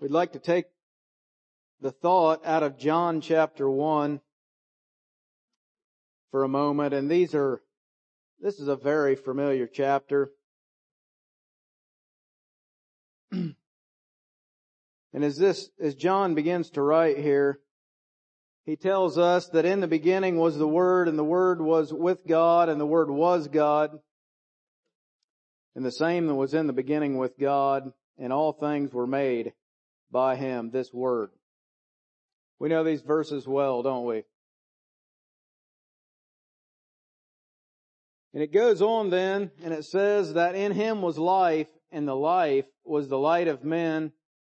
We'd like to take the thought out of John chapter 1 for a moment, and this is a very familiar chapter. And as John begins to write here, he tells us that in the beginning was the Word, and the Word was with God, and the Word was God. And the same that was in the beginning with God, and all things were made by Him, this Word. We know these verses well, don't we? And it goes on then, and it says that in Him was life, and the life was the light of men.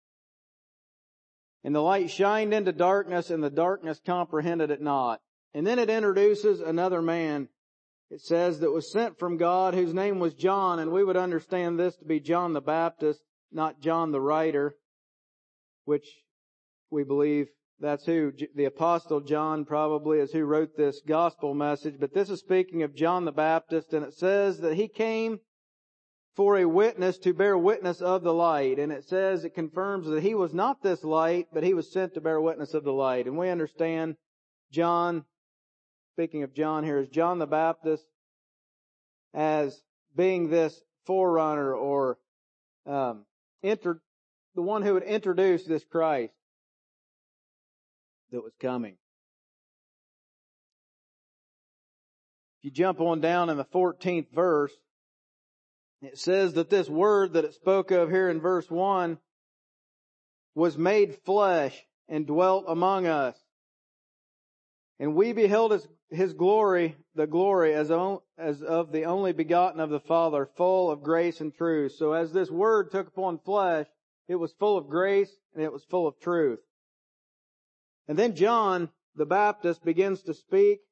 And the light shined into darkness, and the darkness comprehended it not. And then it introduces another man. It says that was sent from God, whose name was John, and we would understand this to be John the Baptist, not John the writer, which we believe that's who, the Apostle John probably is who wrote this gospel message. But this is speaking of John the Baptist, and it says that he came for a witness to bear witness of the light. And it says, it confirms that he was not this light, but he was sent to bear witness of the light. And we understand John, speaking of John here, is John the Baptist as being this forerunner or the one who would introduce this Christ that was coming. If you jump on down in the 14th verse, it says that this Word that it spoke of here in verse 1 was made flesh and dwelt among us. And we beheld His glory, the glory as of the only begotten of the Father, full of grace and truth. So as this Word took upon flesh, it was full of grace and it was full of truth. And then John the Baptist begins to speak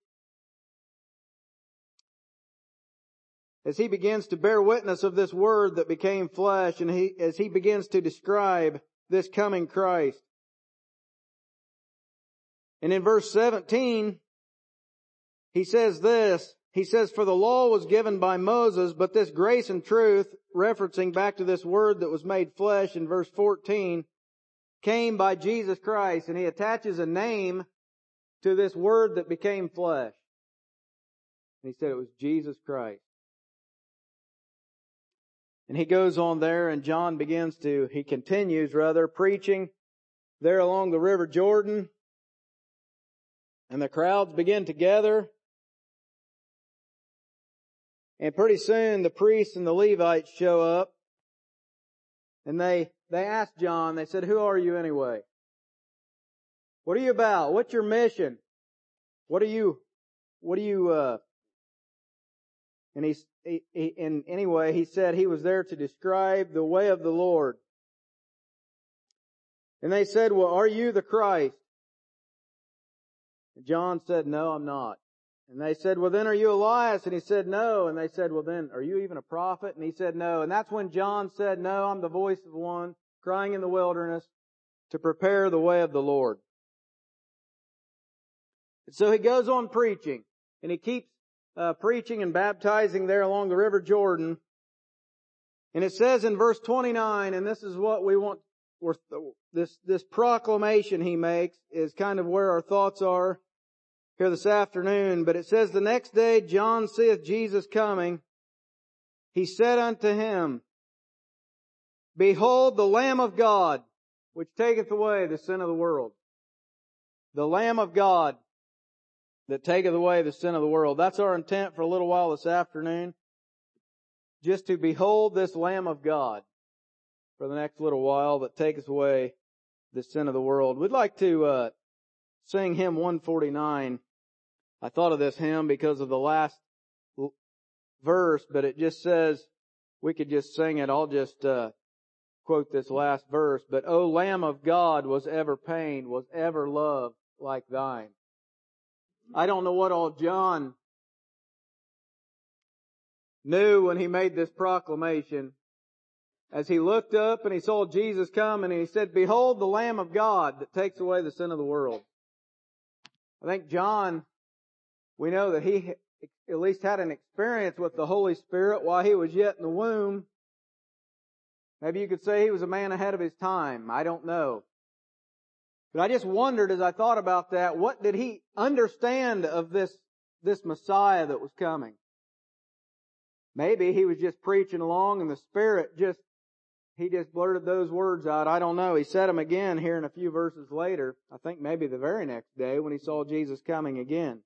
as he begins to bear witness of this Word that became flesh, and as he begins to describe this coming Christ. And in verse 17, he says this, he says, "For the law was given by Moses, but this grace and truth," referencing back to this Word that was made flesh in verse 14, "came by Jesus Christ." And he attaches a name to this Word that became flesh. And he said it was Jesus Christ. And he goes on there, and John continues preaching there along the river Jordan. And the crowds begin to gather. And pretty soon the priests and the Levites show up. And they ask John, they said, "Who are you anyway? What are you about? What's your mission? What are you, and he said he was there to describe the way of the Lord. And they said, "Well, are you the Christ?" And John said, "No, I'm not." And they said, "Well, then are you Elias?" And he said, "No." And they said, "Well, then are you even a prophet?" And he said, "No." And that's when John said, "No, I'm the voice of one crying in the wilderness to prepare the way of the Lord." And so he goes on preaching, and he keeps preaching and baptizing there along the river Jordan. And it says in verse 29, and this is what we want, this proclamation he makes is kind of where our thoughts are here this afternoon. But it says, "The next day John seeth Jesus coming. He said unto him, Behold the Lamb of God, which taketh away the sin of the world." The Lamb of God that taketh away the sin of the world. That's our intent for a little while this afternoon. Just to behold this Lamb of God for the next little while that taketh away the sin of the world. We'd like to sing hymn 149. I thought of this hymn because of the last verse, but it just says, we could just sing it. I'll just quote this last verse. "But O Lamb of God, was ever pain, was ever love like thine." I don't know what all John knew when he made this proclamation. As he looked up and he saw Jesus come, and he said, "Behold the Lamb of God that takes away the sin of the world." I think John, we know that he at least had an experience with the Holy Spirit while he was yet in the womb. Maybe you could say he was a man ahead of his time. I don't know. But I just wondered as I thought about that, what did he understand of this Messiah that was coming? Maybe he was just preaching along and the Spirit he just blurted those words out. I don't know. He said them again here in a few verses later. I think maybe the very next day when he saw Jesus coming again.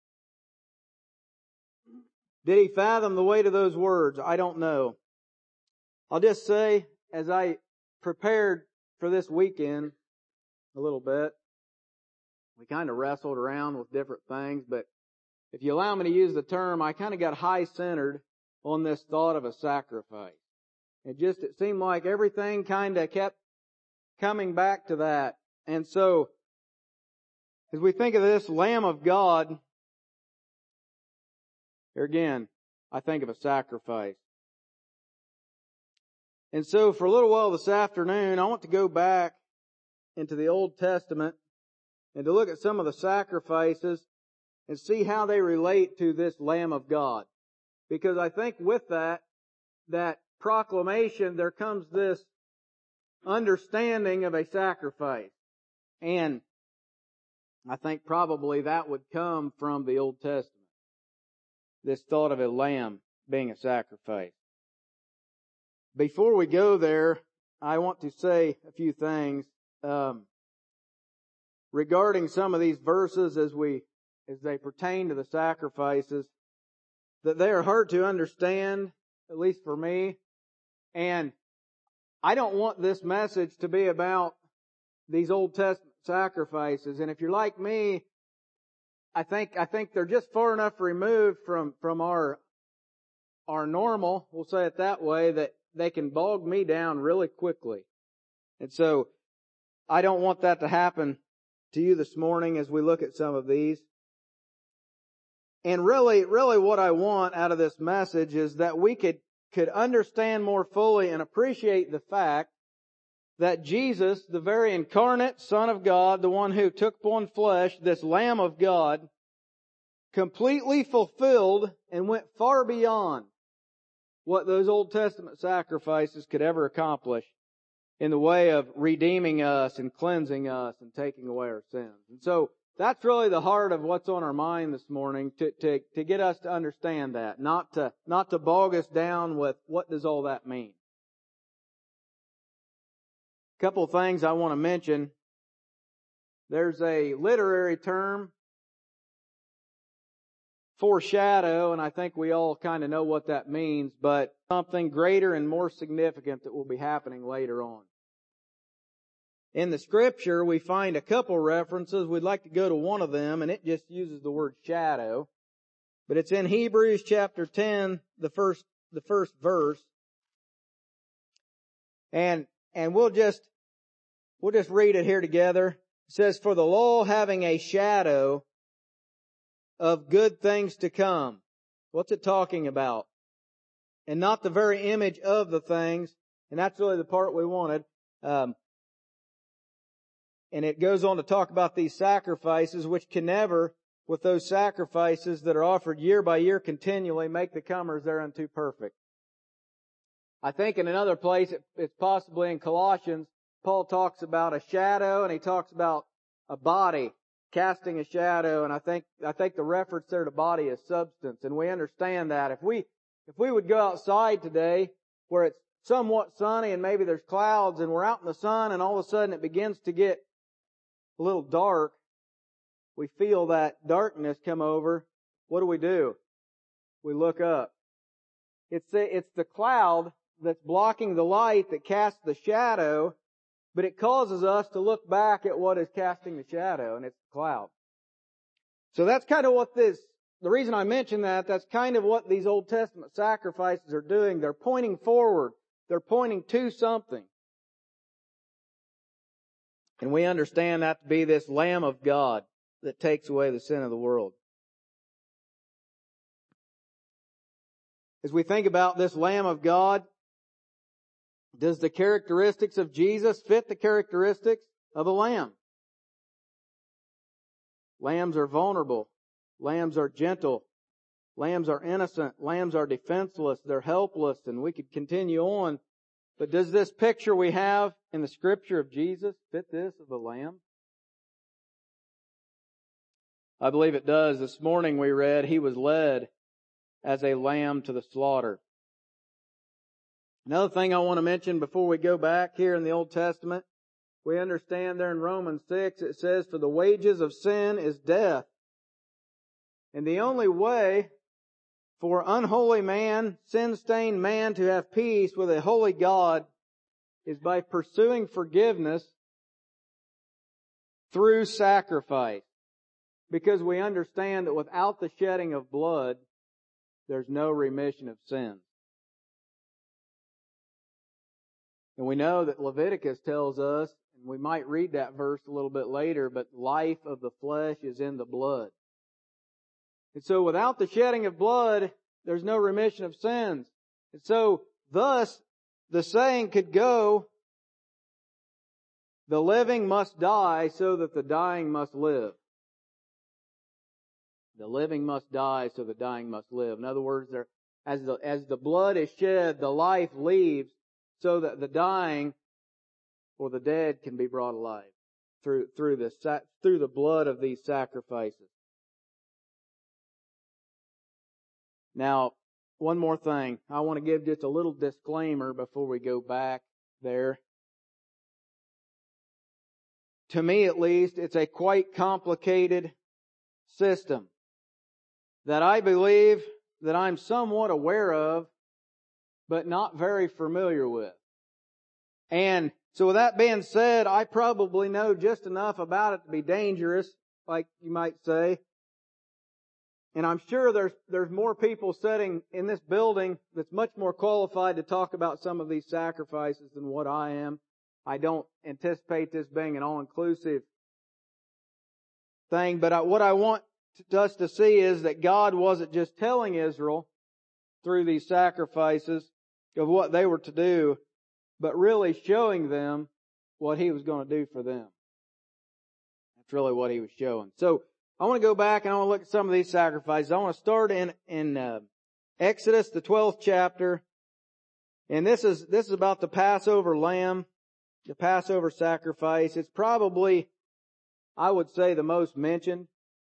Did he fathom the weight of those words? I don't know. I'll just say, as I prepared for this weekend a little bit, we kind of wrestled around with different things, but if you allow me to use the term, I kind of got high-centered on this thought of a sacrifice. It seemed like everything kind of kept coming back to that. And so, as we think of this Lamb of God, here again, I think of a sacrifice. And so for a little while this afternoon, I want to go back into the Old Testament and to look at some of the sacrifices and see how they relate to this Lamb of God. Because I think with that proclamation, there comes this understanding of a sacrifice. And I think probably that would come from the Old Testament. This thought of a lamb being a sacrifice. Before we go there, I want to say a few things regarding some of these verses as they pertain to the sacrifices, that they are hard to understand, at least for me. And I don't want this message to be about these Old Testament sacrifices. And if you're like me, I think they're just far enough removed from our normal, we'll say it that way, that they can bog me down really quickly. And so I don't want that to happen to you this morning as we look at some of these. And really what I want out of this message is that we could understand more fully and appreciate the fact that Jesus, the very incarnate Son of God, the one who took upon flesh, this Lamb of God, completely fulfilled and went far beyond what those Old Testament sacrifices could ever accomplish in the way of redeeming us and cleansing us and taking away our sins. And so that's really the heart of what's on our mind this morning, to get us to understand that, not to bog us down with what does all that mean. A couple of things I want to mention. There's a literary term, foreshadow, and I think we all kind of know what that means, but something greater and more significant that will be happening later on. In the Scripture, we find a couple references. We'd like to go to one of them, and it just uses the word shadow. But it's in Hebrews chapter 10, the first verse. And we'll just read it here together. It says, "For the law having a shadow of good things to come." What's it talking about? And not the very image of the things. And that's really the part we wanted. And it goes on to talk about these sacrifices, which can never, with those sacrifices that are offered year by year continually, make the comers thereunto perfect. I think in another place, it's possibly in Colossians, Paul talks about a shadow and he talks about a body casting a shadow. And I think the reference there to body is substance. And we understand that. If we would go outside today where it's somewhat sunny and maybe there's clouds and we're out in the sun and all of a sudden it begins to get a little dark, we feel that darkness come over. What do? We look up. It's the cloud that's blocking the light that casts the shadow, but it causes us to look back at what is casting the shadow, and it's the cloud. So that's kind of what the reason I mention that's kind of what these Old Testament sacrifices are doing. They're pointing forward. They're pointing to something. And we understand that to be this Lamb of God that takes away the sin of the world. As we think about this Lamb of God, does the characteristics of Jesus fit the characteristics of a lamb? Lambs are vulnerable. Lambs are gentle. Lambs are innocent. Lambs are defenseless. They're helpless. And we could continue on But does this picture we have in the Scripture of Jesus fit this of the Lamb? I believe it does. This morning we read, He was led as a lamb to the slaughter. Another thing I want to mention before we go back here in the Old Testament, we understand there in Romans 6 it says, for the wages of sin is death. And the only way for unholy man, sin-stained man to have peace with a holy God is by pursuing forgiveness through sacrifice. Because we understand that without the shedding of blood, there's no remission of sins. And we know that Leviticus tells us, and we might read that verse a little bit later, but life of the flesh is in the blood. And so without the shedding of blood, there's no remission of sins. And so thus, the saying could go, the living must die so that the dying must live. The living must die so the dying must live. In other words, as the blood is shed, the life leaves so that the dying or the dead can be brought alive through the blood of these sacrifices. Now, one more thing. I want to give just a little disclaimer before we go back there. To me at least, it's a quite complicated system that I believe that I'm somewhat aware of, but not very familiar with. And so with that being said, I probably know just enough about it to be dangerous, like you might say. And I'm sure there's more people sitting in this building that's much more qualified to talk about some of these sacrifices than what I am. I don't anticipate this being an all-inclusive thing, but what I want us to see is that God wasn't just telling Israel through these sacrifices of what they were to do, but really showing them what He was going to do for them. That's really what He was showing. So I want to go back and I want to look at some of these sacrifices. I want to start in Exodus, the 12th chapter, and this is about the Passover lamb, the Passover sacrifice. It's probably, I would say, the most mentioned.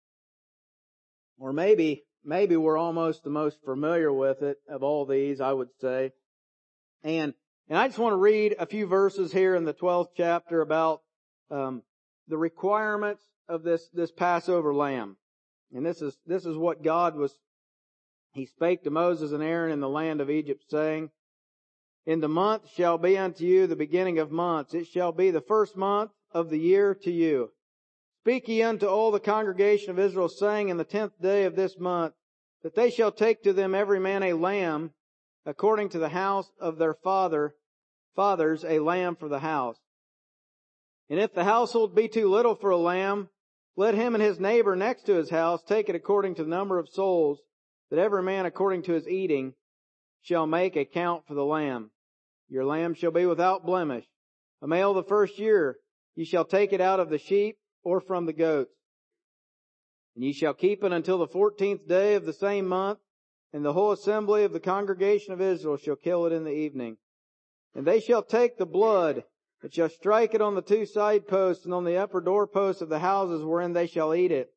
Or maybe we're almost the most familiar with it of all these, I would say. And I just want to read a few verses here in the 12th chapter about the requirements of this Passover lamb. And this is what God He spake to Moses and Aaron in the land of Egypt, saying, in the month shall be unto you the beginning of months. It shall be the first month of the year to you. Speak ye unto all the congregation of Israel, saying, in the 10th day of this month, that they shall take to them every man a lamb, according to the house of their fathers, a lamb for the house. And if the household be too little for a lamb, let him and his neighbor next to his house take it according to the number of souls, that every man according to his eating shall make a count for the lamb. Your lamb shall be without blemish. A male the first year, ye shall take it out of the sheep, or from the goats. And ye shall keep it until the 14th day of the same month, and the whole assembly of the congregation of Israel shall kill it in the evening. And they shall take the blood, and shall strike it on the 2 side posts, and on the upper doorposts of the houses wherein they shall eat it.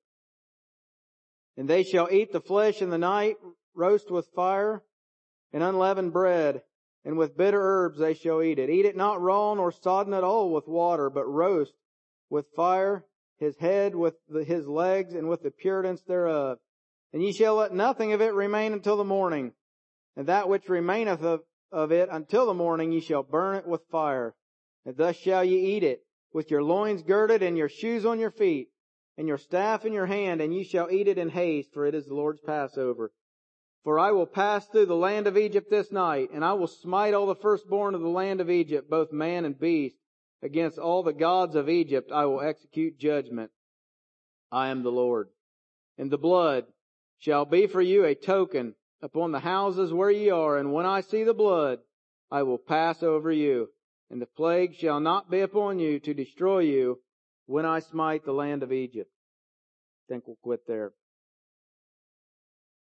And they shall eat the flesh in the night, roast with fire, and unleavened bread, and with bitter herbs they shall eat it. Eat it not raw nor sodden at all with water, but roast with fire, his head with his legs, and with the puritance thereof. And ye shall let nothing of it remain until the morning. And that which remaineth of it until the morning ye shall burn it with fire. And thus shall ye eat it, with your loins girded, and your shoes on your feet, and your staff in your hand, and ye shall eat it in haste, for it is the Lord's Passover. For I will pass through the land of Egypt this night, and I will smite all the firstborn of the land of Egypt, both man and beast. Against all the gods of Egypt I will execute judgment. I am the Lord. And the blood shall be for you a token upon the houses where ye are, and when I see the blood, I will pass over you. And the plague shall not be upon you to destroy you when I smite the land of Egypt. I think we'll quit there.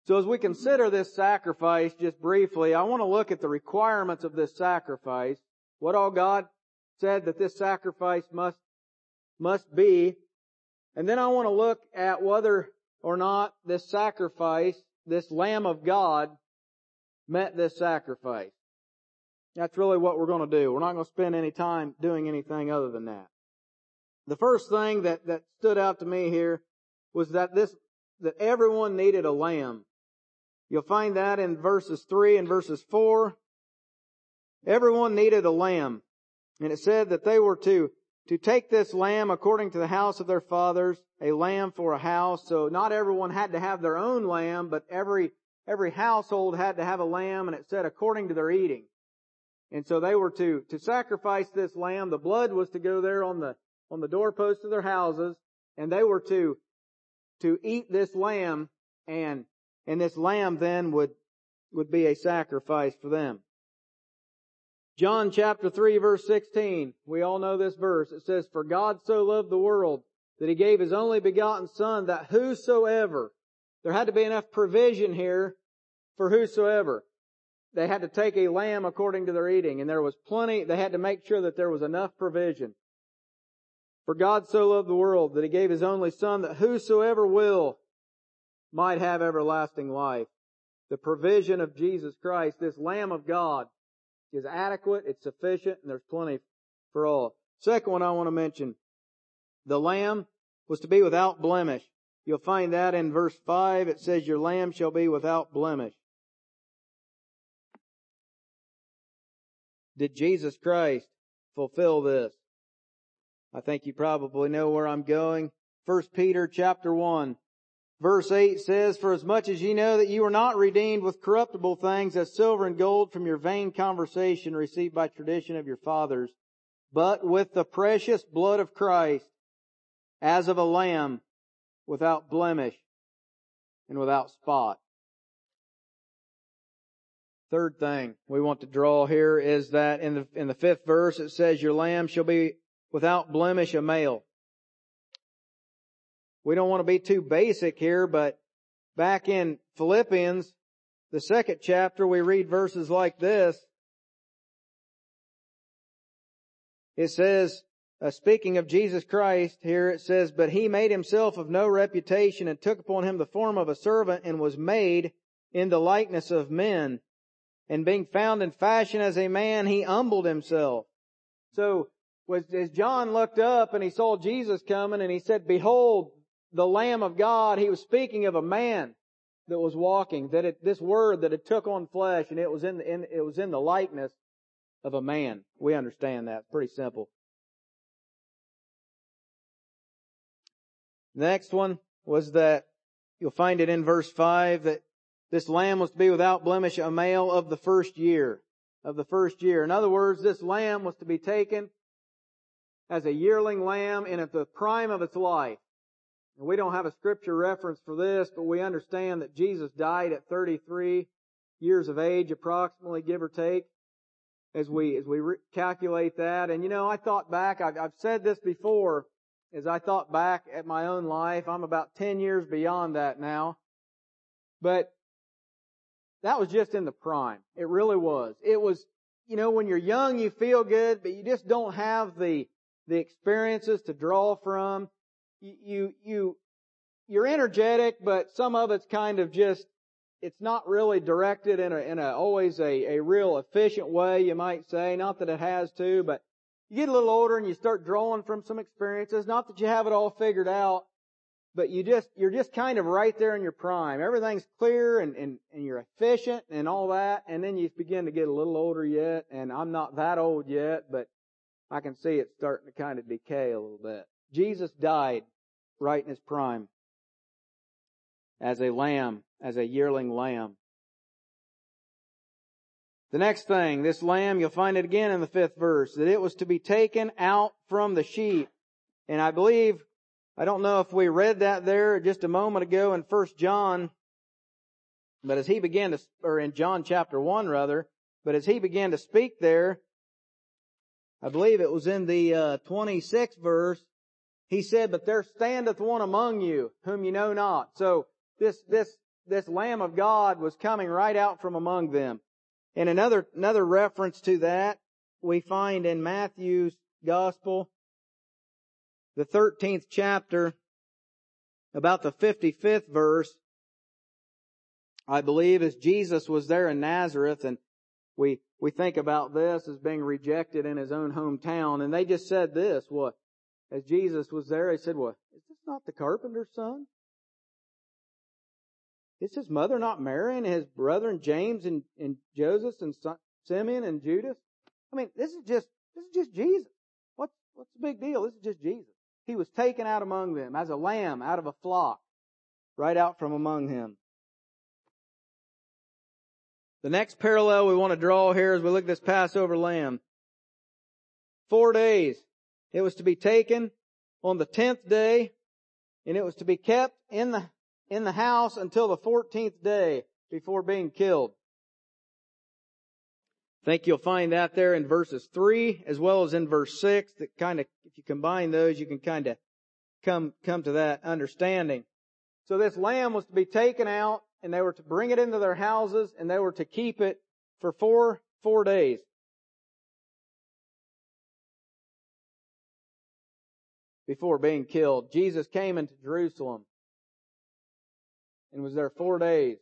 So as we consider this sacrifice just briefly, I want to look at the requirements of this sacrifice, what all God said that this sacrifice must be, and then I want to look at whether or not this sacrifice, this Lamb of God, met this sacrifice. That's really what we're going to do. We're not going to spend any time doing anything other than that. The first thing that stood out to me here was that everyone needed a lamb. You'll find that in verses 3 and verses 4. Everyone needed a lamb. And it said that they were to take this lamb according to the house of their fathers, a lamb for a house. So not everyone had to have their own lamb, but every household had to have a lamb, and it said according to their eating. And so they were to sacrifice this lamb. The blood was to go there on the doorposts of their houses, and they were to eat this lamb, and this lamb then would be a sacrifice for them. John chapter 3 verse 16, we all know this verse. It says, "For God so loved the world that He gave His only begotten Son, that whosoever," there had to be enough provision here for whosoever. They had to take a lamb according to their eating, and there was plenty, they had to make sure that there was enough provision. "For God so loved the world that He gave His only Son, that whosoever will might have everlasting life." The provision of Jesus Christ, this Lamb of God, is adequate, it's sufficient, and there's plenty for all. Second one I want to mention, the lamb was to be without blemish. You'll find that in verse 5. It says, "Your lamb shall be without blemish." Did Jesus Christ fulfill this? I think you probably know where I'm going. 1 Peter chapter 1. Verse 8 says, "For as much as ye know that you are not redeemed with corruptible things as silver and gold from your vain conversation received by tradition of your fathers, but with the precious blood of Christ, as of a lamb, without blemish and without spot." Third thing we want to draw here is that in the 5th verse it says, "Your lamb shall be without blemish, a male." We don't want to be too basic here, but back in Philippians, the 2nd chapter, we read verses like this. It says, speaking of Jesus Christ here, it says, "But He made Himself of no reputation, and took upon Him the form of a servant, and was made in the likeness of men. And being found in fashion as a man, He humbled Himself." So, as John looked up and he saw Jesus coming, and he said, "Behold, the Lamb of God," he was speaking of a man that was walking, this word that it took on flesh, and it was in the likeness of a man. We understand that. It's pretty simple. Next one was that, you'll find it in verse 5, that this lamb was to be without blemish, a male of the first year. Of the first year. In other words, this lamb was to be taken as a yearling lamb and at the prime of its life. And we don't have a scripture reference for this, but we understand that Jesus died at 33 years of age, approximately, give or take, as we calculate that. And I thought back, I've said this before, as I thought back at my own life, I'm about 10 years beyond that now. But that was just in the prime. It really was. It was, when you're young, you feel good, but you just don't have the experiences to draw from. You're energetic, but some of it's kind of just, it's not really directed in always a real efficient way, you might say. Not that it has to, but you get a little older and you start drawing from some experiences. Not that you have it all figured out, but you're just kind of right there in your prime. Everything's clear and you're efficient and all that, and then you begin to get a little older yet, and I'm not that old yet, but I can see it starting to kind of decay a little bit. Jesus died right in His prime as a lamb, as a yearling lamb. The next thing, this lamb, you'll find it again in the 5th verse, that it was to be taken out from the sheep. And I don't know if we read that there just a moment ago in 1 John, but as he began to, or in John chapter 1 rather, but as he began to speak there, I believe it was in the 26th verse, he said, "But there standeth one among you whom you know not." So this this Lamb of God was coming right out from among them. And another reference to that we find in Matthew's Gospel, the 13th chapter, about the 55th verse, I believe, as Jesus was there in Nazareth, and we think about this as being rejected in his own hometown, and they just said this, what? As Jesus was there, they said, what? Is this not the carpenter's son? Is his mother not Mary and his brethren James and Joseph and Simeon and Judas? I mean, this is just Jesus. What's the big deal? This is just Jesus. He was taken out among them as a lamb out of a flock, right out from among him. The next parallel we want to draw here as we look at this Passover lamb. 4 days. It was to be taken on the 10th day, and it was to be kept in the house until the 14th day before being killed. I think you'll find that there in verses 3 as well as in verse 6. That kind of, if you combine those, you can kind of come to that understanding. So this lamb was to be taken out, and they were to bring it into their houses, and they were to keep it for four days. Before being killed. Jesus came into Jerusalem and was there 4 days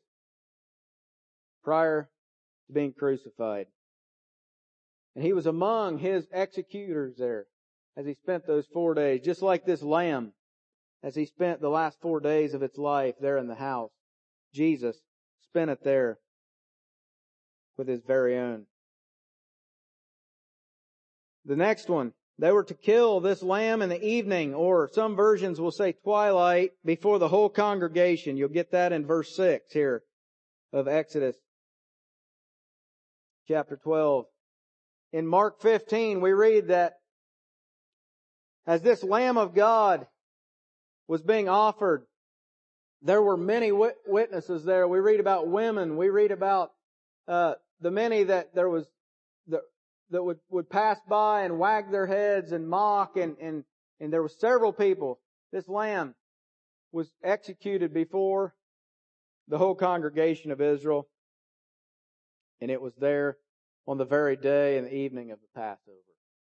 prior to being crucified. And he was among his executors there as he spent those 4 days, just like this lamb, as he spent the last 4 days of its life there in the house. Jesus spent it there with his very own. The next one, they were to kill this lamb in the evening, or some versions will say twilight, before the whole congregation. You'll get that in verse 6 here of Exodus chapter 12. In Mark 15, we read that as this Lamb of God was being offered, there were many witnesses there. We read about women. We read about the many that there was that would pass by and wag their heads and mock, and there were several people. This lamb was executed before the whole congregation of Israel, and it was there on the very day and the evening of the Passover.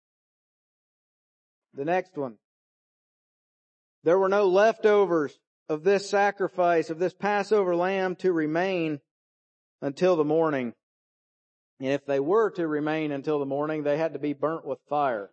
The next one. There were no leftovers of this sacrifice, of this Passover lamb, to remain until the morning. And if they were to remain until the morning, they had to be burnt with fire.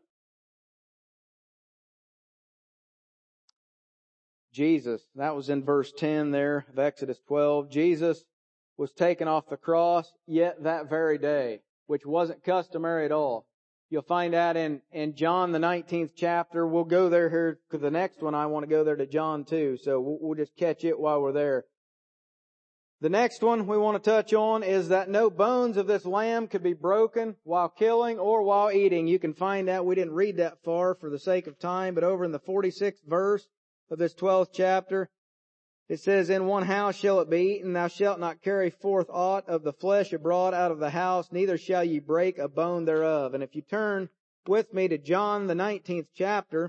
Jesus, that was in verse 10 there of Exodus 12. Jesus was taken off the cross yet that very day, which wasn't customary at all. You'll find that in John the 19th chapter. We'll go there here because the next one I want to go there to John too. So we'll just catch it while we're there. The next one we want to touch on is that no bones of this lamb could be broken while killing or while eating. You can find that. We didn't read that far for the sake of time, but over in the 46th verse of this 12th chapter, it says, "In one house shall it be eaten. Thou shalt not carry forth aught of the flesh abroad out of the house, neither shall ye break a bone thereof." And if you turn with me to John the 19th chapter,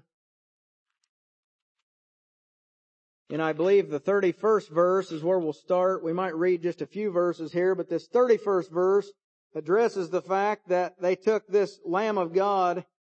and I believe the 31st verse is where we'll start. We might read just a few verses here, but this 31st verse addresses the fact that they took this Lamb of God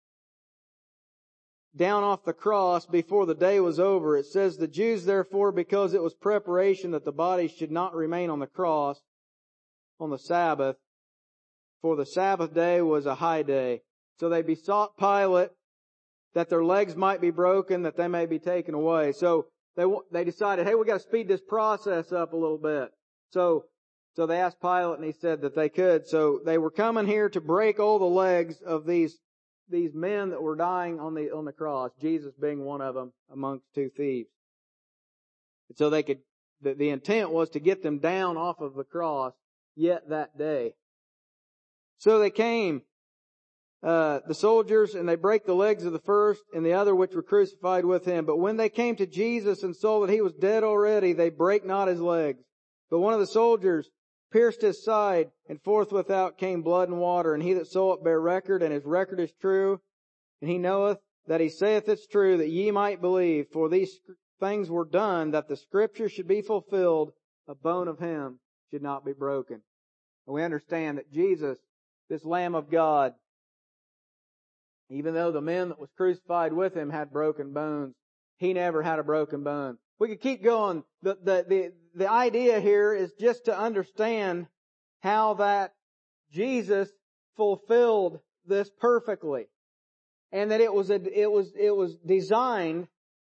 down off the cross before the day was over. It says, "The Jews therefore, because it was preparation that the body should not remain on the cross on the Sabbath, for the Sabbath day was a high day. So they besought Pilate that their legs might be broken, that they may be taken away." So they decided, hey, we got to speed this process up a little bit. So they asked Pilate, and he said that they could. So they were coming here to break all the legs of these men that were dying on the cross, Jesus being one of them amongst two thieves. And so the intent was to get them down off of the cross yet that day. So they came, the soldiers, and they brake the legs of the first and the other which were crucified with him. But when they came to Jesus and saw that he was dead already, they brake not his legs. But one of the soldiers pierced his side, and forthwith out came blood and water. And he that saw it bare record, and his record is true. And he knoweth that he saith it's true, that ye might believe. For these things were done, that the scripture should be fulfilled, a bone of him should not be broken. And we understand that Jesus, this Lamb of God, even though the men that was crucified with him had broken bones, he never had a broken bone. We could keep going. The idea here is just to understand how that Jesus fulfilled this perfectly. And that it was designed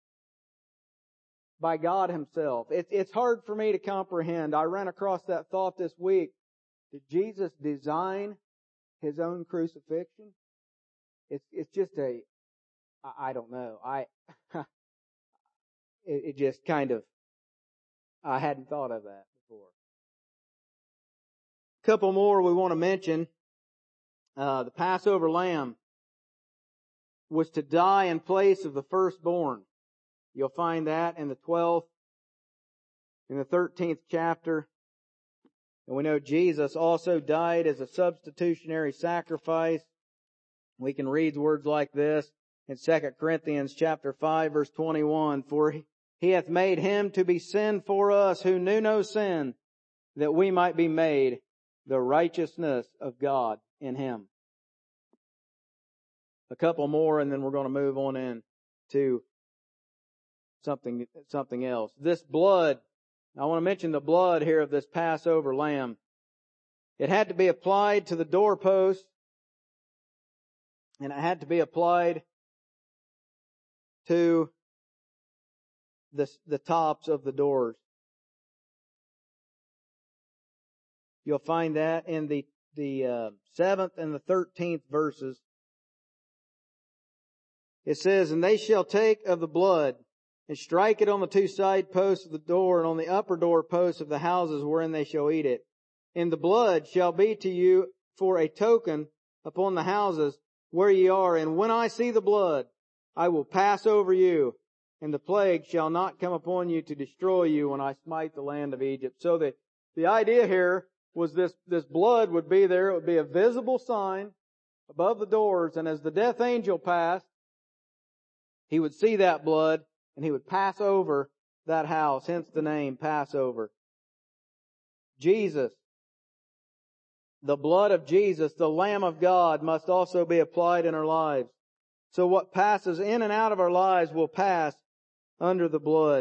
by God himself. It's hard for me to comprehend. I ran across that thought this week. Did Jesus design his own crucifixion? It's just I don't know. It just kind of, I hadn't thought of that before. A couple more we want to mention. The Passover lamb was to die in place of the firstborn. You'll find that in the 12th, in the 13th chapter. And we know Jesus also died as a substitutionary sacrifice. We can read words like this in 2 Corinthians chapter 5 verse 21. For he hath made him to be sin for us who knew no sin, that we might be made the righteousness of God in him. A couple more and then we're going to move on in to something else. This blood, I want to mention the blood here of this Passover lamb. It had to be applied to the doorpost, and it had to be applied to the tops of the doors. You'll find that in the 7th and the 13th verses. It says, and they shall take of the blood and strike it on the two side posts of the door and on the upper door posts of the houses wherein they shall eat it. And the blood shall be to you for a token upon the houses where ye are. And when I see the blood, I will pass over you, and the plague shall not come upon you to destroy you when I smite the land of Egypt. So the idea here was this blood would be there. It would be a visible sign above the doors. And as the death angel passed, he would see that blood and he would pass over that house. Hence the name Passover. Jesus, the blood of Jesus, the Lamb of God, must also be applied in our lives. So what passes in and out of our lives will pass under the blood.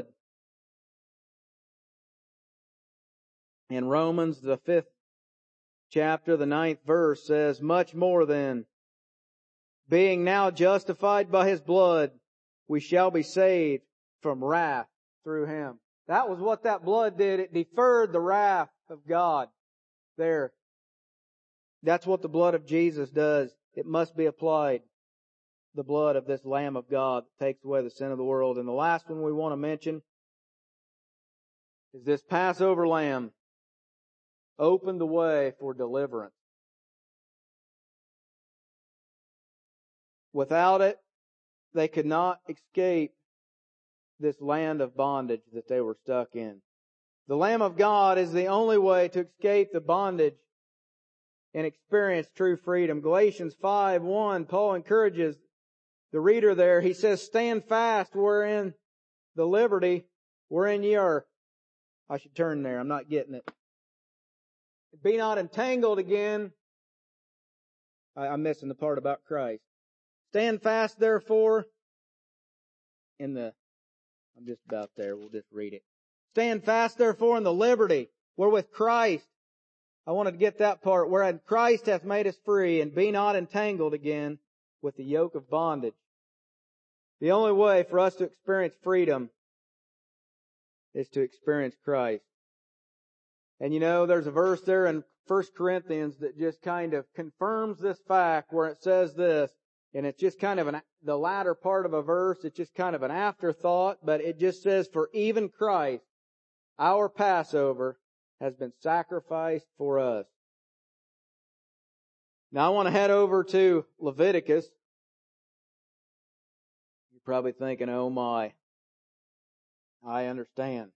In Romans, the 5th chapter, the 9th verse says, much more then, being now justified by his blood, we shall be saved from wrath through him. That was what that blood did. It deferred the wrath of God there. That's what the blood of Jesus does. It must be applied. The blood of this Lamb of God that takes away the sin of the world. And the last one we want to mention is this Passover lamb opened the way for deliverance. Without it, they could not escape this land of bondage that they were stuck in. The Lamb of God is the only way to escape the bondage and experience true freedom. Galatians 5:1, Paul encourages the reader there. He says, stand fast wherein the liberty wherein ye are. I should turn there. I'm not getting it. Be not entangled again. I'm missing the part about Christ. Stand fast therefore I'm just about there. We'll just read it. Stand fast therefore in the liberty wherewith Christ, I wanted to get that part, wherein Christ hath made us free, and be not entangled again with the yoke of bondage. The only way for us to experience freedom is to experience Christ. And you know, there's a verse there in 1 Corinthians that just kind of confirms this fact where it says this, and it's just kind of the latter part of a verse. It's just kind of an afterthought, but it just says, for even Christ, our Passover, has been sacrificed for us. Now I want to head over to Leviticus. You're probably thinking, oh my, I understand.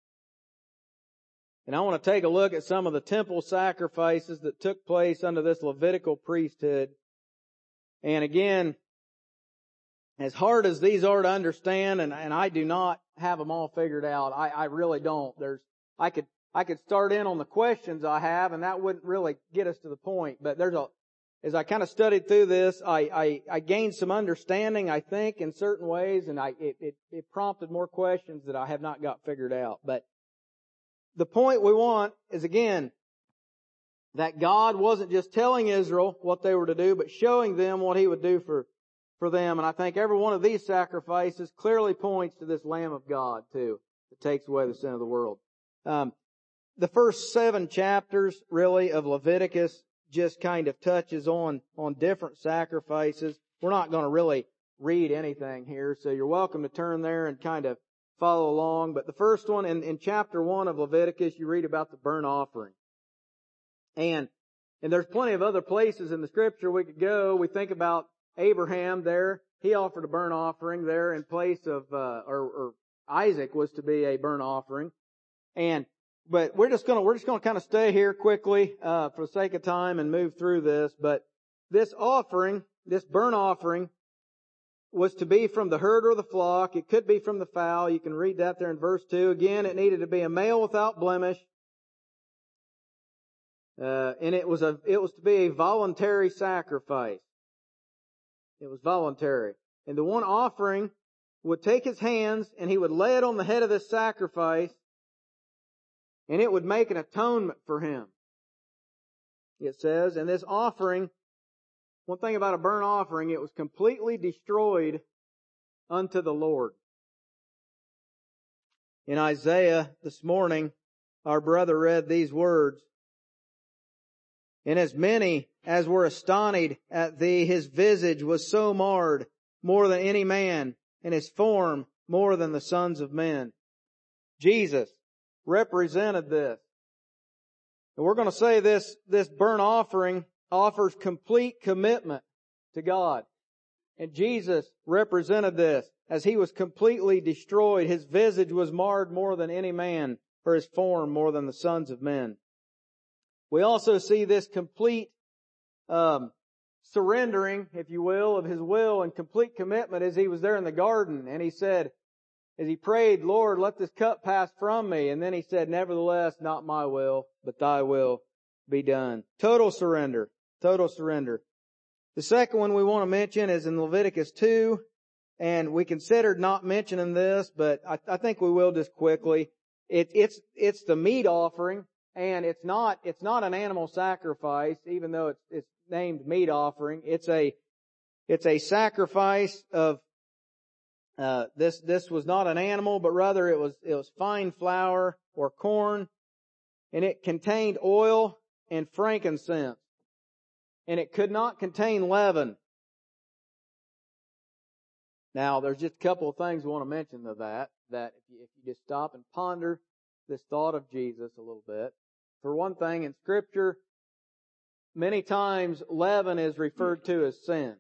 And I want to take a look at some of the temple sacrifices that took place under this Levitical priesthood. And again, as hard as these are to understand, and I do not have them all figured out, I really don't. I could I could start in on the questions I have, and that wouldn't really get us to the point. But as I kind of studied through this, I gained some understanding, I think, in certain ways, and it prompted more questions that I have not got figured out. But the point we want is, again, that God wasn't just telling Israel what they were to do, but showing them what He would do for them. And I think every one of these sacrifices clearly points to this Lamb of God, too, that takes away the sin of the world. The first 7 chapters, really, of Leviticus just kind of touches on different sacrifices. We're not going to really read anything here, so you're welcome to turn there and kind of follow along. But the first one, in chapter 1 of Leviticus, you read about the burnt offering. And there's plenty of other places in the Scripture we could go. We think about Abraham there. He offered a burnt offering there in place of, or Isaac was to be a burnt offering. But we're just gonna kind of stay here quickly, for the sake of time and move through this. But this offering, this burnt offering, was to be from the herd or the flock. It could be from the fowl. You can read that there in verse 2. Again, it needed to be a male without blemish. And it was to be a voluntary sacrifice. It was voluntary. And the one offering would take his hands and he would lay it on the head of this sacrifice, and it would make an atonement for him. It says, and this offering, one thing about a burnt offering, it was completely destroyed unto the Lord. In Isaiah this morning, our brother read these words, and as many as were astonished at thee, his visage was so marred more than any man, and his form more than the sons of men. Jesus represented this. And we're going to say this burnt offering offers complete commitment to God. And Jesus represented this as He was completely destroyed. His visage was marred more than any man, or His form more than the sons of men. We also see this complete surrendering, if you will, of His will and complete commitment as He was there in the garden. And He said, as He prayed, Lord, let this cup pass from me. And then He said, nevertheless, not my will, but Thy will be done. Total surrender. Total surrender. The second one we want to mention is in Leviticus 2. And we considered not mentioning this, but I think we will just quickly. It's the meat offering, and it's not an animal sacrifice, even though it's named meat offering. It's a sacrifice of this was not an animal, but rather it was fine flour or corn, and it contained oil and frankincense, and it could not contain leaven. Now, there's just a couple of things we want to mention of that if you just stop and ponder this thought of Jesus a little bit. For one thing, in Scripture, many times leaven is referred to as sin.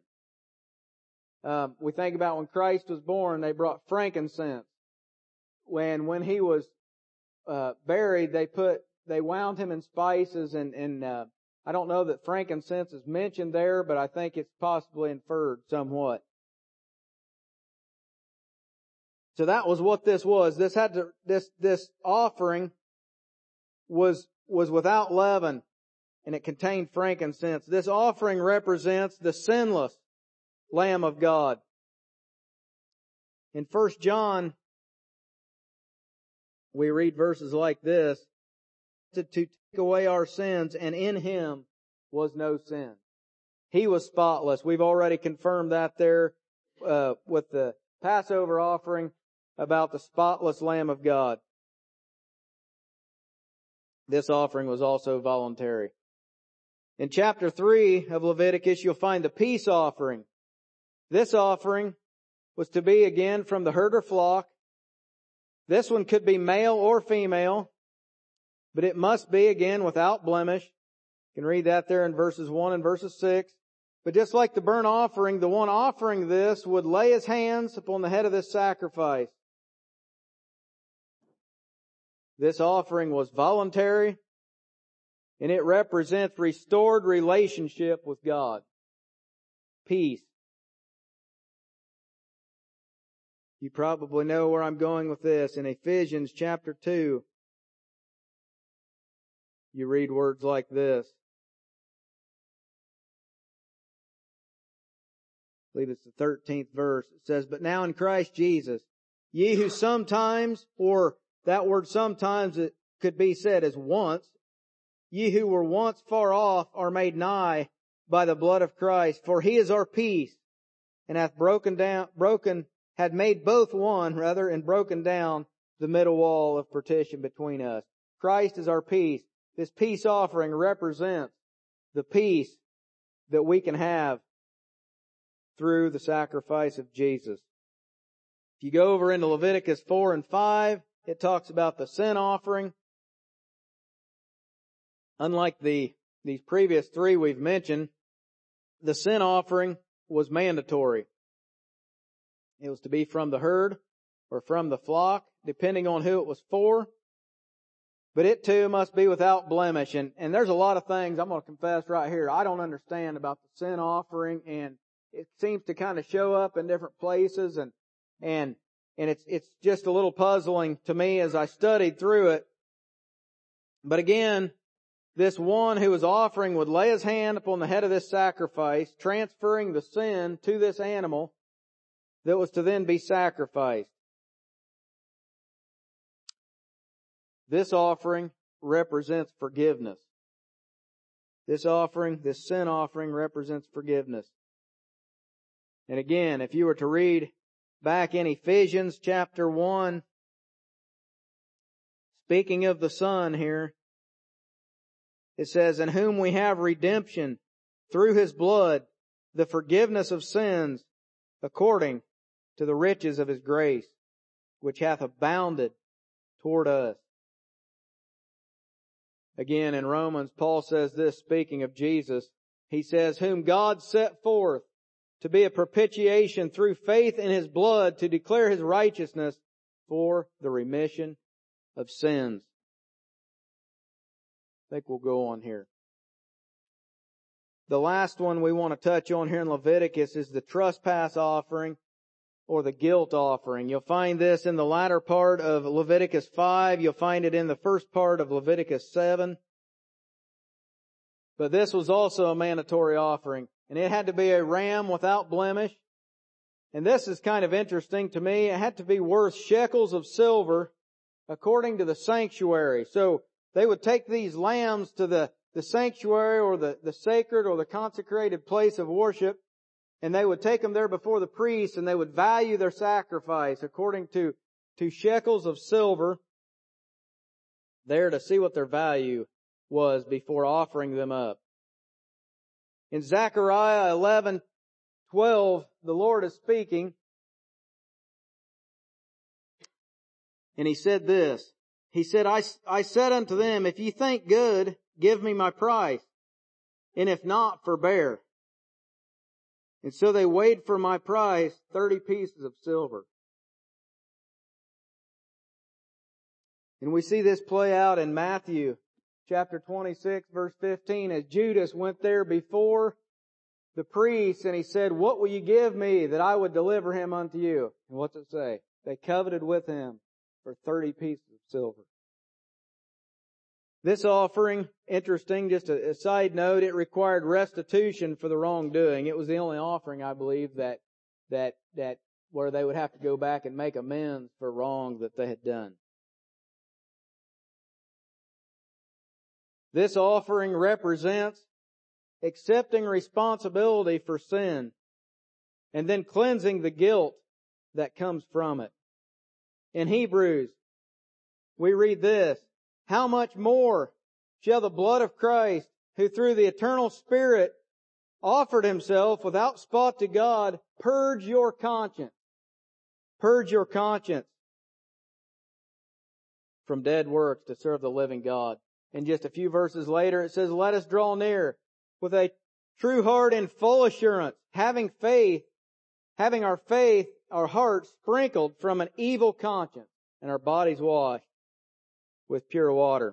We think about when Christ was born, they brought frankincense. When He was buried, they wound Him in spices, and I don't know that frankincense is mentioned there, but I think it's possibly inferred somewhat. So that was what this was. This offering was without leaven, and it contained frankincense. This offering represents the sinless Lamb of God. In 1 John, we read verses like this, to take away our sins, and in Him was no sin. He was spotless. We've already confirmed that there with the Passover offering about the spotless Lamb of God. This offering was also voluntary. In chapter 3 of Leviticus, you'll find the peace offering. This offering was to be again from the herd or flock. This one could be male or female, but it must be again without blemish. You can read that there in verses 1 and verses 6. But just like the burnt offering, the one offering this would lay his hands upon the head of this sacrifice. This offering was voluntary, and it represents restored relationship with God. Peace. You probably know where I'm going with this. In Ephesians chapter 2, you read words like this. I believe it's the 13th verse. It says, "But now in Christ Jesus, ye who sometimes," or that word sometimes it could be said as once, "ye who were once far off are made nigh by the blood of Christ. For he is our peace, and hath had made both one, and broken down the middle wall of partition between us." Christ is our peace. This peace offering represents the peace that we can have through the sacrifice of Jesus. If you go over into Leviticus 4 and 5, it talks about the sin offering. Unlike these previous three we've mentioned, the sin offering was mandatory. It was to be from the herd or from the flock, depending on who it was for. But it too must be without blemish. And there's a lot of things, I'm going to confess right here, I don't understand about the sin offering, and it seems to kind of show up in different places, and it's just a little puzzling to me as I studied through it. But again, this one who was offering would lay his hand upon the head of this sacrifice, transferring the sin to this animal that was to then be sacrificed. This offering represents forgiveness. This sin offering represents forgiveness. And again, if you were to read back in Ephesians chapter 1, speaking of the Son here, it says, "In whom we have redemption through His blood, the forgiveness of sins, according to the riches of His grace, which hath abounded toward us." Again, in Romans, Paul says this, speaking of Jesus. He says, "Whom God set forth to be a propitiation through faith in His blood, to declare His righteousness for the remission of sins." I think we'll go on here. The last one we want to touch on here in Leviticus is the trespass offering or the guilt offering. You'll find this in the latter part of Leviticus 5. You'll find it in the first part of Leviticus 7. But this was also a mandatory offering, and it had to be a ram without blemish. And this is kind of interesting to me. It had to be worth shekels of silver according to the sanctuary. So they would take these lambs to the sanctuary or the sacred or the consecrated place of worship, and they would take them there before the priest, and they would value their sacrifice according to shekels of silver there to see what their value was before offering them up. In Zechariah 11:12, the Lord is speaking, and He said this. He said, I said unto them, if ye think good, give me my price, and if not, forbear. And so they weighed for my price 30 pieces of silver. And we see this play out in Matthew chapter 26, verse 15, as Judas went there before the priest, and he said, what will you give me that I would deliver him unto you? And what's it say? They coveted with him for 30 pieces of silver. This offering, interesting, just a side note, it required restitution for the wrongdoing. It was the only offering, I believe, that where they would have to go back and make amends for wrong that they had done. This offering represents accepting responsibility for sin and then cleansing the guilt that comes from it. In Hebrews, we read this, how much more shall the blood of Christ, who through the eternal Spirit offered Himself without spot to God, purge your conscience. Purge your conscience from dead works to serve the living God. And just a few verses later it says, let us draw near with a true heart and full assurance, having our hearts sprinkled from an evil conscience and our bodies washed with pure water.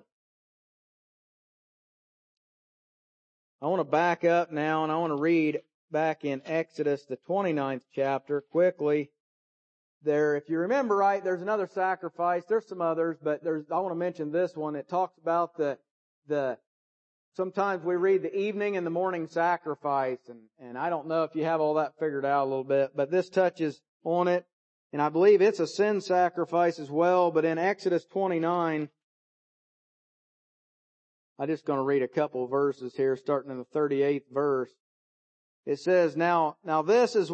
I want to back up now, and I want to read back in Exodus, the 29th chapter, quickly. There, if you remember right, there's another sacrifice. There's some others, but I want to mention this one. It talks about the sometimes we read the evening and the morning sacrifice, and I don't know if you have all that figured out a little bit, but this touches on it, and I believe it's a sin sacrifice as well. But in Exodus 29, I'm just going to read a couple of verses here, starting in the 38th verse. It says, Now this is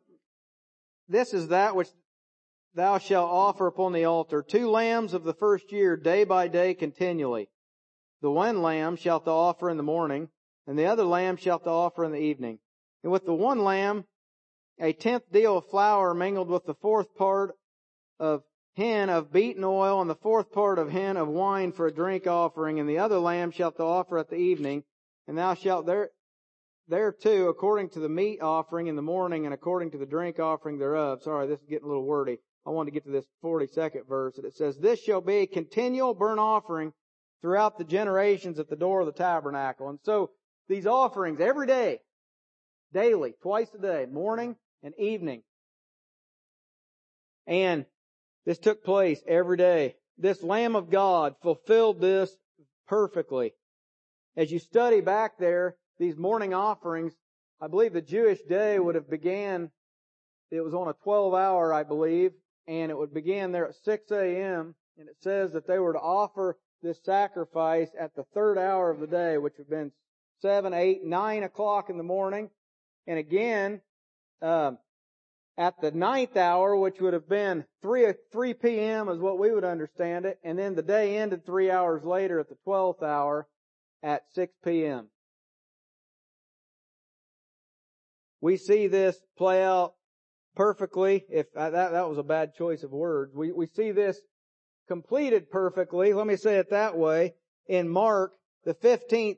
that which thou shalt offer upon the altar, 2 lambs of the first year, day by day continually. The one lamb shalt thou offer in the morning, and the other lamb shalt thou offer in the evening. And with the one lamb, a 10th deal of flour mingled with the 4th part of hin of beaten oil, and the 4th part of hin of wine for a drink offering. And the other lamb shalt thou offer at the evening, and thou shalt thereto, according to the meat offering in the morning, and according to the drink offering thereof. Sorry, this is getting a little wordy. I want to get to this 42nd verse. And it says, This shall be a continual burnt offering throughout the generations at the door of the tabernacle. And so these offerings every day, daily, twice a day, morning and evening. And this took place every day. This Lamb of God fulfilled this perfectly. As you study back there, these morning offerings, I believe the Jewish day would have began, it was on a 12-hour, I believe, and it would begin there at 6 a.m., and it says that they were to offer this sacrifice at the 3rd hour of the day, which would have been 7, 8, 9 o'clock in the morning, and again, at the 9th hour, which would have been 3 p.m. is what we would understand it, and then the day ended 3 hours later at the 12th hour at 6 p.m. We see this play out perfectly. If that was a bad choice of words. We see this completed perfectly, let me say it that way, in Mark, the 15th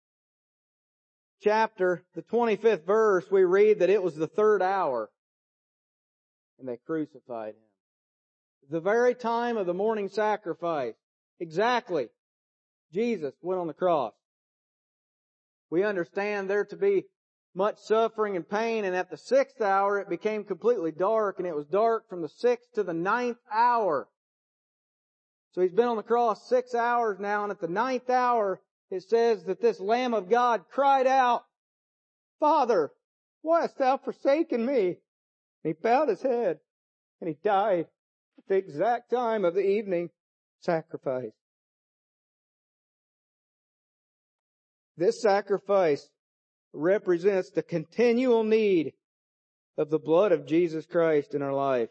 chapter, the 25th verse, we read that it was the 3rd hour, and they crucified him. The very time of the morning sacrifice, exactly, Jesus went on the cross. We understand there to be much suffering and pain, and at the 6th hour it became completely dark, and it was dark from the 6th to the 9th hour. So He's been on the cross 6 hours now, and at the 9th hour it says that this Lamb of God cried out, Father, why hast thou forsaken me? And He bowed His head, and He died at the exact time of the evening sacrifice. This sacrifice represents the continual need of the blood of Jesus Christ in our life.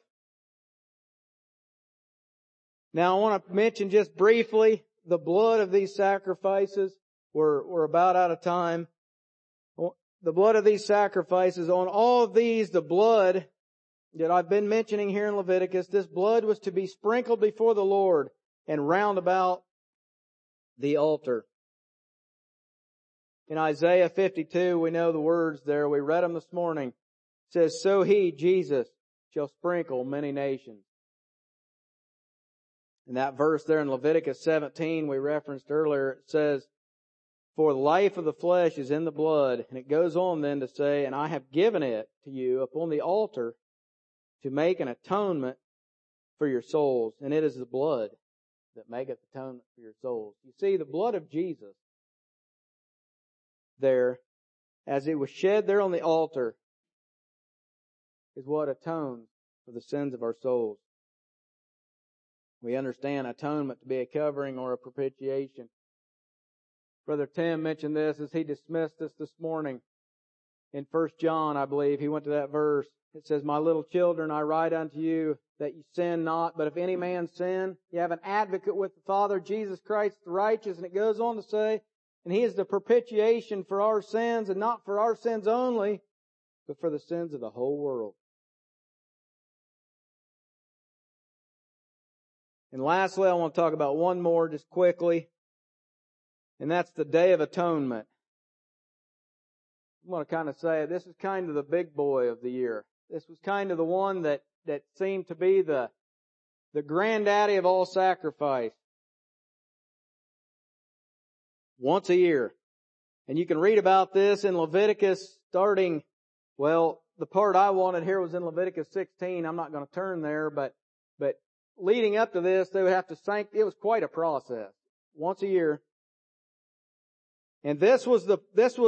Now I want to mention just briefly the blood of these sacrifices. We're about out of time. The blood of these sacrifices, on all of these, the blood that I've been mentioning here in Leviticus, this blood was to be sprinkled before the Lord and round about the altar. In Isaiah 52, we know the words there. We read them this morning. It says, So He, Jesus, shall sprinkle many nations. In that verse there in Leviticus 17 we referenced earlier, it says, For the life of the flesh is in the blood. And it goes on then to say, And I have given it to you upon the altar to make an atonement for your souls. And it is the blood that maketh atonement for your souls. You see, the blood of Jesus there, as it was shed there on the altar, is what atones for the sins of our souls. We understand atonement to be a covering or a propitiation. Brother Tim mentioned this as he dismissed us this morning. In 1 John, I believe, he went to that verse. It says, My little children, I write unto you that you sin not, but if any man sin, you have an advocate with the Father, Jesus Christ the righteous. And it goes on to say, And He is the propitiation for our sins, and not for our sins only, but for the sins of the whole world. And lastly, I want to talk about one more just quickly, and that's the Day of Atonement. I'm going to kind of say this is kind of the big boy of the year. This was kind of the one that seemed to be the granddaddy of all sacrifice. Once a year. And you can read about this in Leviticus starting, well, the part I wanted here was in Leviticus 16. I'm not going to turn there, but leading up to this, they would have to it was quite a process. Once a year, And this was the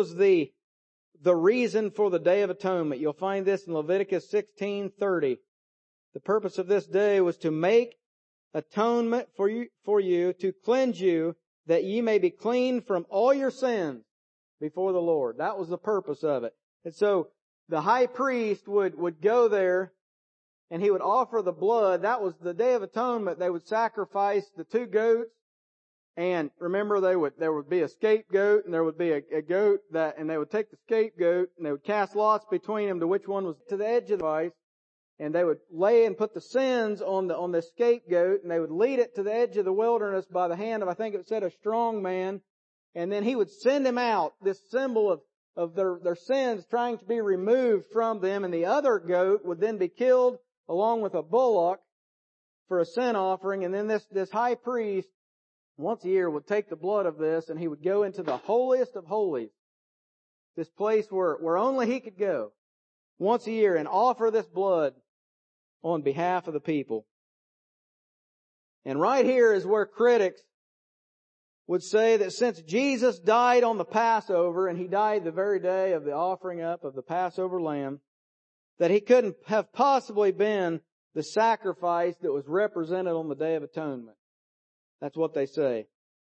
reason for the Day of Atonement. You'll find this in Leviticus 16:30. The purpose of this day was to make atonement for you, to cleanse you, that ye may be clean from all your sins before the Lord. That was the purpose of it. And so the high priest would go there and he would offer the blood. That was the Day of Atonement. They would sacrifice the 2 goats. And remember, there would be a scapegoat, and there would be a goat and they would take the scapegoat and they would cast lots between them to which one was to the edge of the device. And they would lay and put the sins on the scapegoat, and they would lead it to the edge of the wilderness by the hand of, I think it said, a strong man. And then he would send him out, this symbol of their sins trying to be removed from them. And the other goat would then be killed along with a bullock for a sin offering. And then this high priest, once a year, would take the blood of this and he would go into the holiest of holies, this place where only he could go, once a year, and offer this blood on behalf of the people. And right here is where critics would say that since Jesus died on the Passover, and he died the very day of the offering up of the Passover lamb, that he couldn't have possibly been the sacrifice that was represented on the Day of Atonement. That's what they say.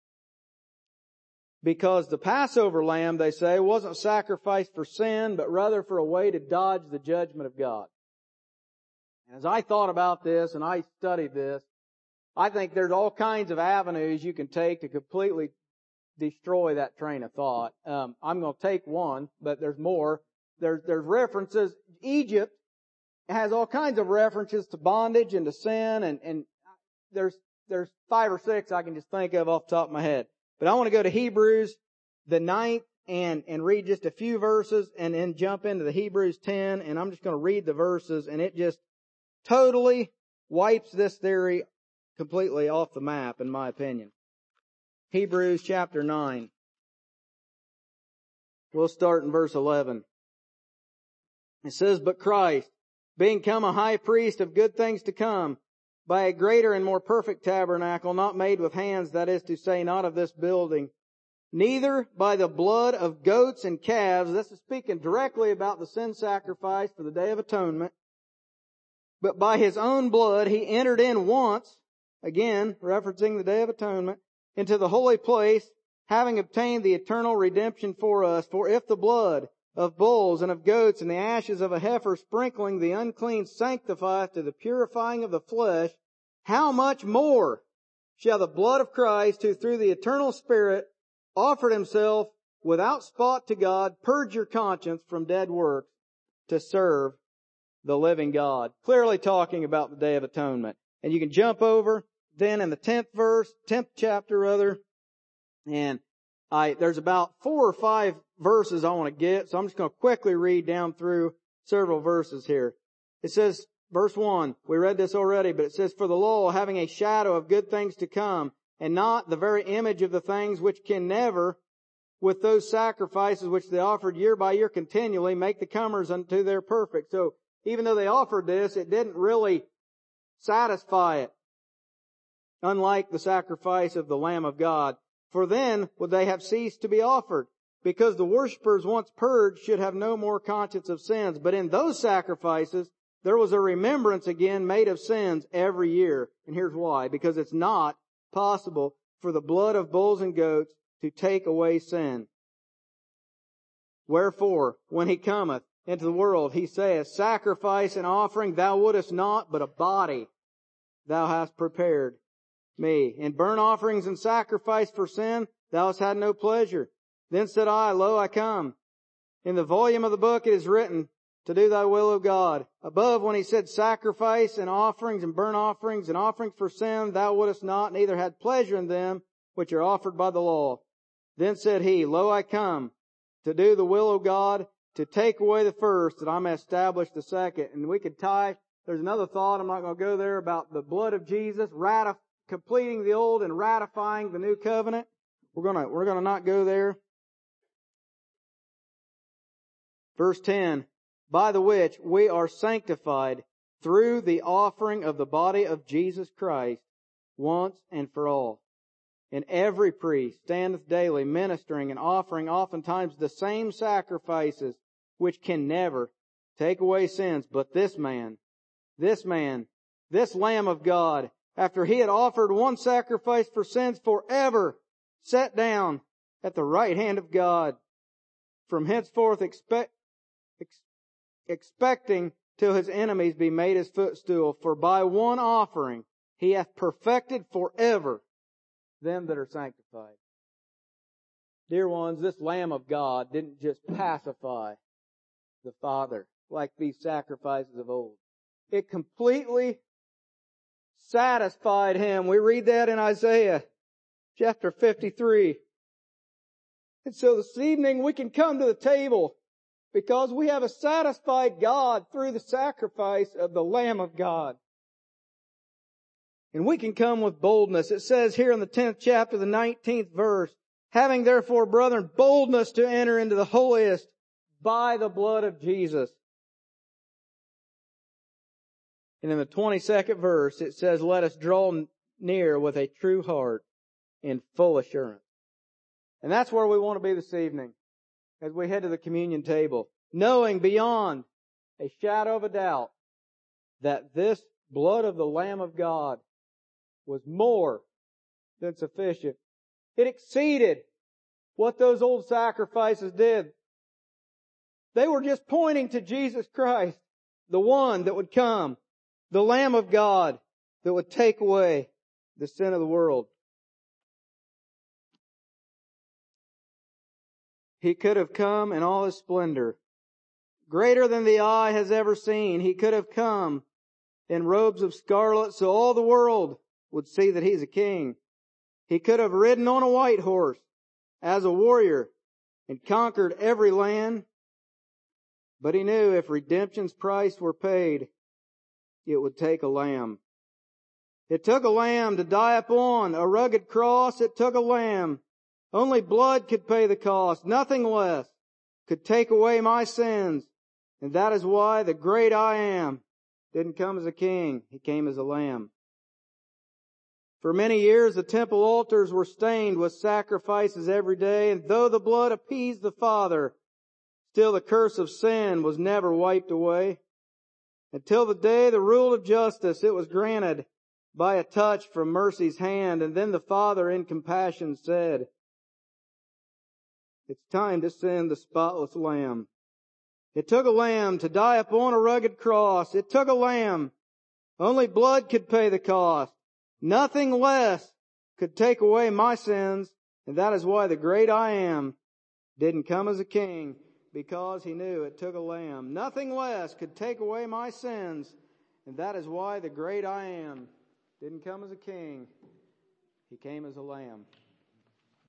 Because the Passover lamb, they say, wasn't sacrificed for sin, but rather for a way to dodge the judgment of God. And as I thought about this and I studied this, I think there's all kinds of avenues you can take to completely destroy that train of thought. I'm going to take one, but there's more. There's references. Egypt has all kinds of references to bondage and to sin, and there's 5 or 6 I can just think of off the top of my head. But I want to go to Hebrews, the 9th, and read just a few verses, and then jump into the Hebrews 10, and I'm just going to read the verses, and it just totally wipes this theory completely off the map, in my opinion. Hebrews chapter 9. We'll start in verse 11. It says, "But Christ, being come a high priest of good things to come, by a greater and more perfect tabernacle, not made with hands, that is to say, not of this building, neither by the blood of goats and calves," this is speaking directly about the sin sacrifice for the Day of Atonement, "but by his own blood he entered in once," again, referencing the Day of Atonement, "into the holy place, having obtained the eternal redemption for us. For if the blood of bulls and of goats and the ashes of a heifer sprinkling the unclean sanctifieth to the purifying of the flesh, how much more shall the blood of Christ, who through the eternal Spirit offered himself without spot to God, purge your conscience from dead works to serve the living God." Clearly talking about the Day of Atonement. And you can jump over then in the 10th chapter rather, and there's about 4 or 5 verses I want to get, so I'm just going to quickly read down through several verses here. It says, verse 1, we read this already, but it says, "For the law, having a shadow of good things to come, and not the very image of the things which can never, with those sacrifices which they offered year by year continually, make the comers unto their perfect." So even though they offered this, it didn't really satisfy it, unlike the sacrifice of the Lamb of God. "For then would they have ceased to be offered, because the worshippers once purged should have no more conscience of sins. But in those sacrifices there was a remembrance again made of sins every year." And here's why. Because it's not possible for the blood of bulls and goats to take away sin. "Wherefore, when he cometh into the world, he saith, Sacrifice and offering thou wouldest not, but a body thou hast prepared me. In burnt offerings and sacrifice for sin thou hast had no pleasure. Then said I, Lo, I come. In the volume of the book it is written, to do thy will, O God. Above, when he said sacrifice and offerings and burnt offerings and offerings for sin, thou wouldest not, neither had pleasure in them which are offered by the law. Then said he, Lo, I come to do the will of God, to take away the first, that I may establish the second. And we could there's another thought, I'm not going to go there, about the blood of Jesus, completing the old and ratifying the new covenant. We're going to not go there. Verse 10, by the which we are sanctified through the offering of the body of Jesus Christ once and for all. And every priest standeth daily ministering and offering oftentimes the same sacrifices, which can never take away sins. But this Lamb of God, after he had offered one sacrifice for sins forever, sat down at the right hand of God, from henceforth expecting till his enemies be made his footstool. For by one offering he hath perfected forever them that are sanctified. Dear ones, this Lamb of God didn't just pacify the Father like these sacrifices of old. It completely satisfied him. We read that in Isaiah chapter 53. And so this evening we can come to the table because we have a satisfied God through the sacrifice of the Lamb of God. And we can come with boldness. It says here in the 10th chapter, the 19th verse, having therefore, brethren, boldness to enter into the holiest by the blood of Jesus. And in the 22nd verse, it says, let us draw near with a true heart in full assurance. And that's where we want to be this evening as we head to the communion table, knowing beyond a shadow of a doubt that this blood of the Lamb of God was more than sufficient. It exceeded what those old sacrifices did. They were just pointing to Jesus Christ, the one that would come, the Lamb of God that would take away the sin of the world. He could have come in all his splendor, greater than the eye has ever seen. He could have come in robes of scarlet so all the world would see that he's a king. He could have ridden on a white horse as a warrior and conquered every land. But he knew if redemption's price were paid, it would take a lamb. It took a lamb to die upon a rugged cross. It took a lamb. Only blood could pay the cost. Nothing less could take away my sins. And that is why the great I Am didn't come as a king. He came as a lamb. For many years, the temple altars were stained with sacrifices every day, and though the blood appeased the Father, still the curse of sin was never wiped away. Until the day the rule of justice, it was granted by a touch from mercy's hand, and then the Father in compassion said, it's time to send the spotless lamb. It took a lamb to die upon a rugged cross. It took a lamb. Only blood could pay the cost. Nothing less could take away my sins, and that is why the great I Am didn't come as a king, because he knew it took a lamb. Nothing less could take away my sins, and that is why the great I Am didn't come as a king. He came as a lamb.